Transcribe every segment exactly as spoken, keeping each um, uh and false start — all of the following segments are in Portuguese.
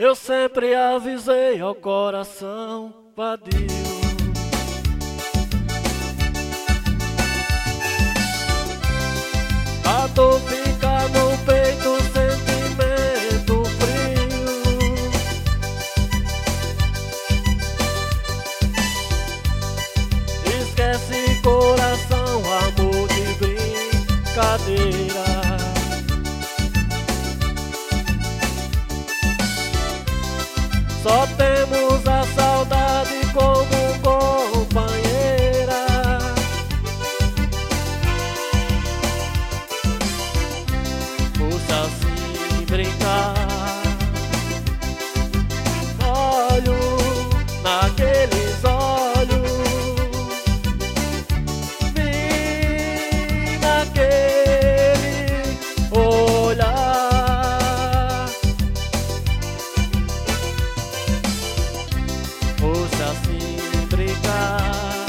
Eu sempre avisei ao coração vadio. A dor fica no peito, sentimento frio. Esquece coração, amor de brincadeira. Só temos a saudade como companheira. Puxa assim brincar, olho naqueles olhos, vi naquele olhar. Puxa assim brincar,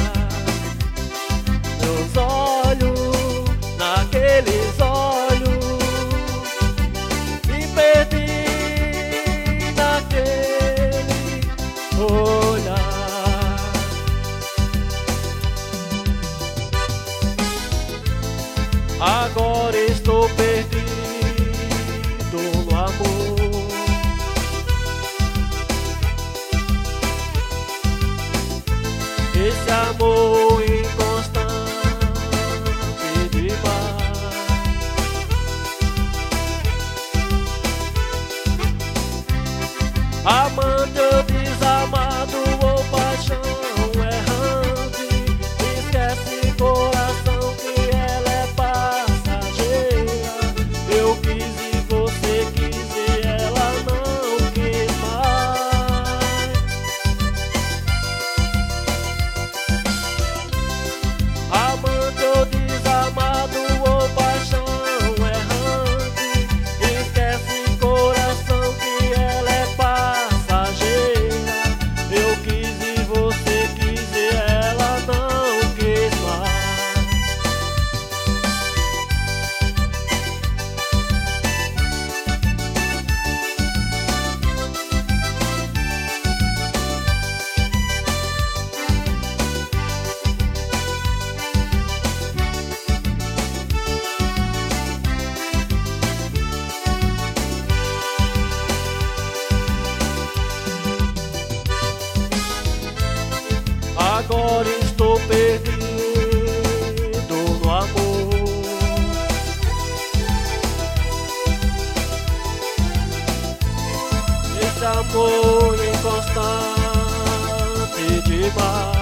meus olhos naqueles olhos, me perdi naquele olhar. Agora estou perdido no amor. Esse amor inconstante demais. Amante ou desamado ou paixão errante, esquece coração que ela é passageira. Eu quis e você quis e ela não quis mais. Amante ou desamado ou paixão errante, esquece coração que ela é passageira. Eu quis e você quis e ela não quis mais. Agora estou perdido no amor. Esse amor inconstante demais.